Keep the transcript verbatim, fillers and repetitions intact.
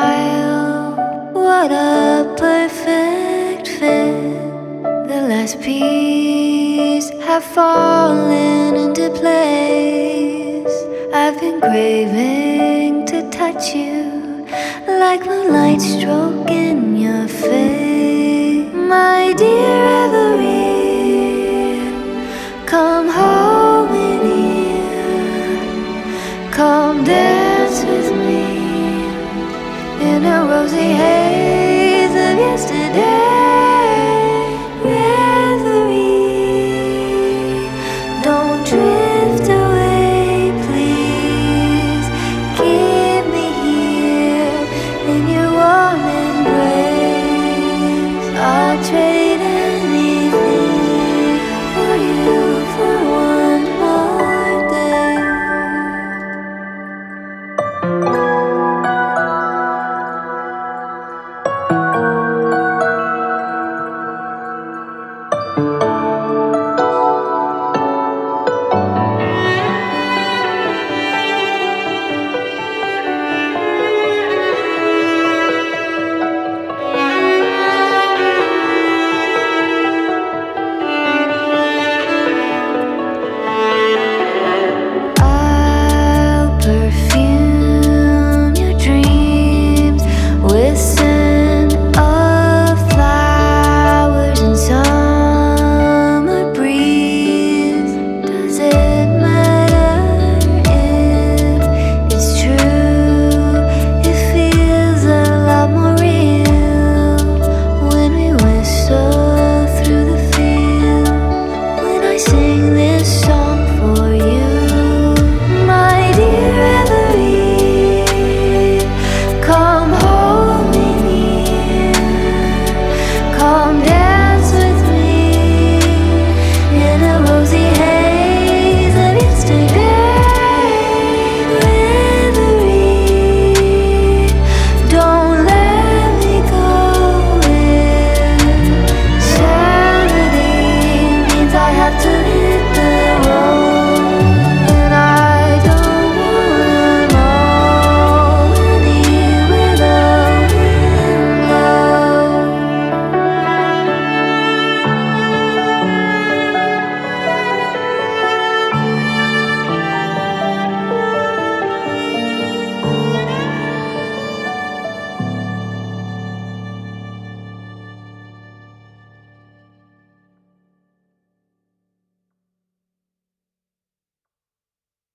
smile, what a perfect fit. The last piece have fallen into place. I've been craving to touch you, like moonlight stroking your face. My dear Every, come hold me near, come dance with me in a rosy haze of yesterday. Reverie, don't drift away, please. Keep me here in your warm embrace. I'll trade